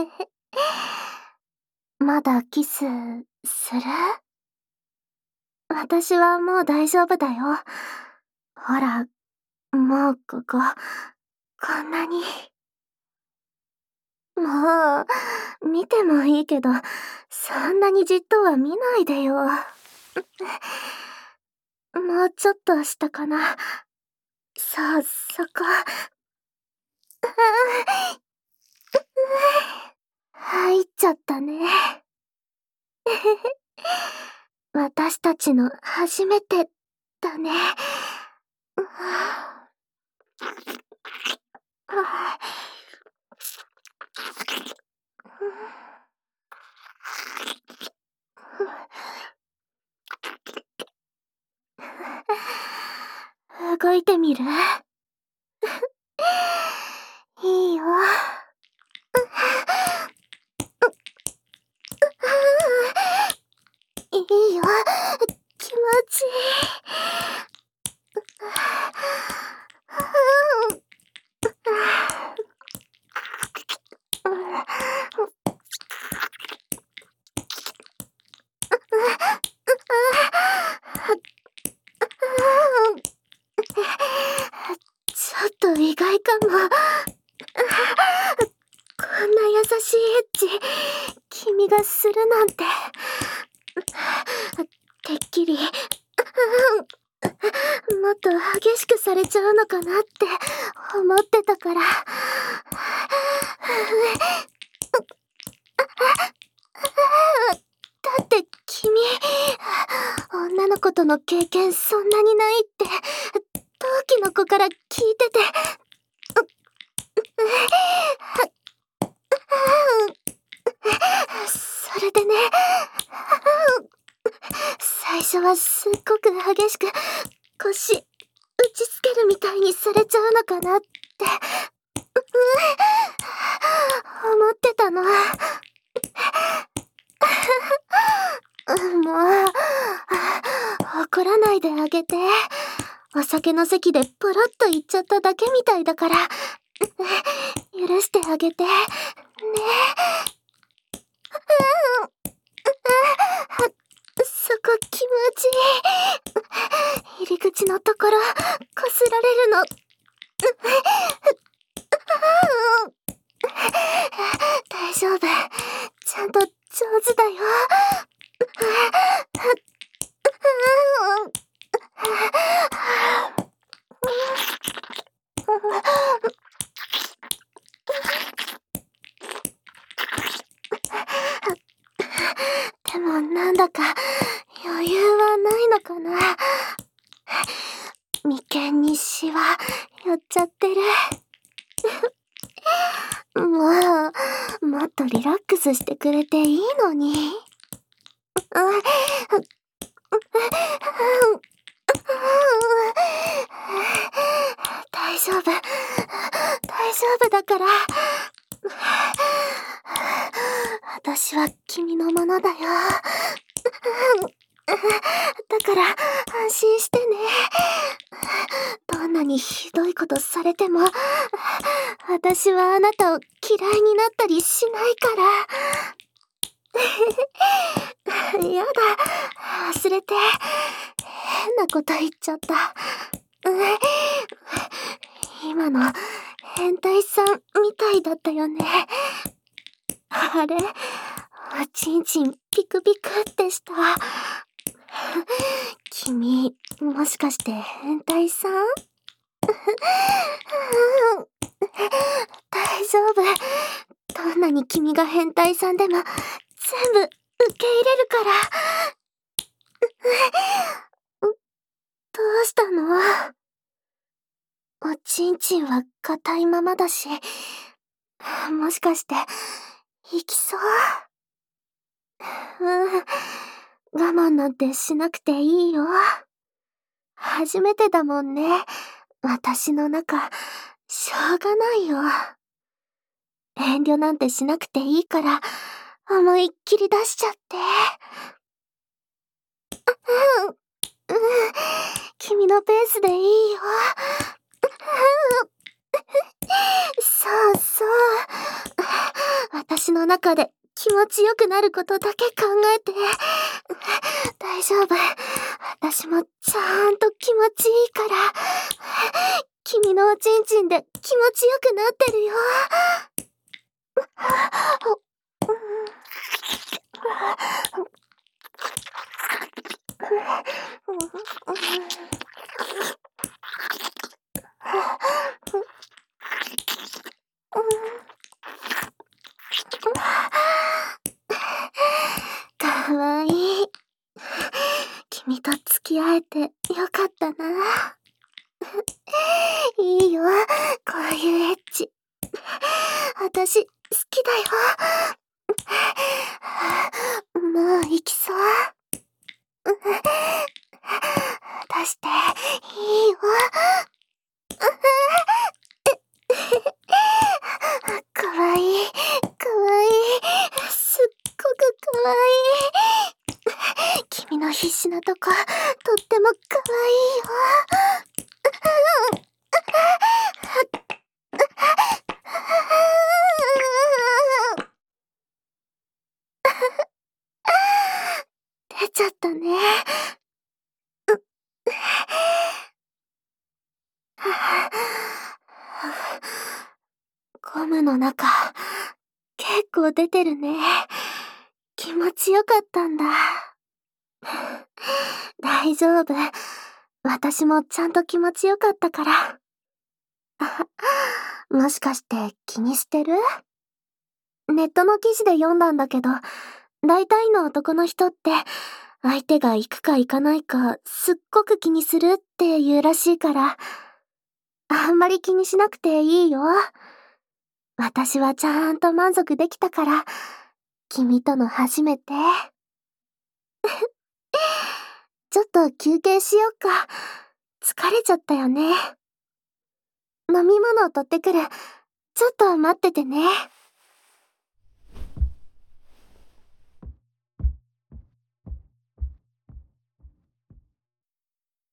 まだキス、する？私はもう大丈夫だよ。ほら、もうこんなに。もう、見てもいいけど、そんなにじっとは見ないでよ。もうちょっと下かな。そう、そこ。入っちゃったね。私たちの初めてだね。動いてみる？いいよ。いいよ。気持ちいい。ちょっと意外かも。こんな優しいエッチ、君がするなんて。てっきり、もっと激しくされちゃうのかなって思ってたから。だって君、女の子との経験そんなにないって同期の子から聞いてて。それでね、最初はすっごく激しく腰打ちつけるみたいにされちゃうのかなって思ってたの。もう、怒らないであげて。お酒の席でポロッと言っちゃっただけみたいだから、許してあげて。ね。そこ気持ちいい。入り口のところ、こすられるの。大丈夫。ちゃんと上手だよ。でもなんだか余裕はないのかな。眉間にシワ寄っちゃってる。もっとリラックスしてくれていいのに。大丈夫。大丈夫だから。私は君のものだよ。だから安心してね。どんなにひどいことされても、私はあなたを嫌いになったりしないから。やだ、忘れて。変なこと言っちゃった。今の変態さんみたいだったよね。あれ、おちんちんピクピクってした。君、もしかして変態さん？大丈夫。どんなに君が変態さんでも全部受け入れるから。どうしたの？おちんちんは硬いままだし、もしかして行きそう？我慢なんてしなくていいよ。初めてだもんね。私の中、しょうがないよ。遠慮なんてしなくていいから、思いっきり出しちゃって。君のペースでいいよ。そうそう。 私の中で気持ちよくなることだけ考えて。大丈夫。私もちゃんと気持ちいいから。君のおちんちんで気持ちよくなってるよ。かわいい。君と付き合えてよかったな。いいよ、こういうエッチ。私、好きだよ。もう行きそう。出して、いいよ。かわいい、かわいい。すっごくかわいい。君の必死なとこ、とってもかわいいよ。出ちゃったね。ゴムの中、結構出てるね。気持ちよかったんだ。大丈夫。私もちゃんと気持ちよかったから。もしかして気にしてる？ネットの記事で読んだんだけど、大体の男の人って相手が行くか行かないかすっごく気にするって言うらしいから、あんまり気にしなくていいよ。私はちゃんと満足できたから、君との初めて。ちょっと休憩しよっか。疲れちゃったよね。飲み物を取ってくる。ちょっと待っててね。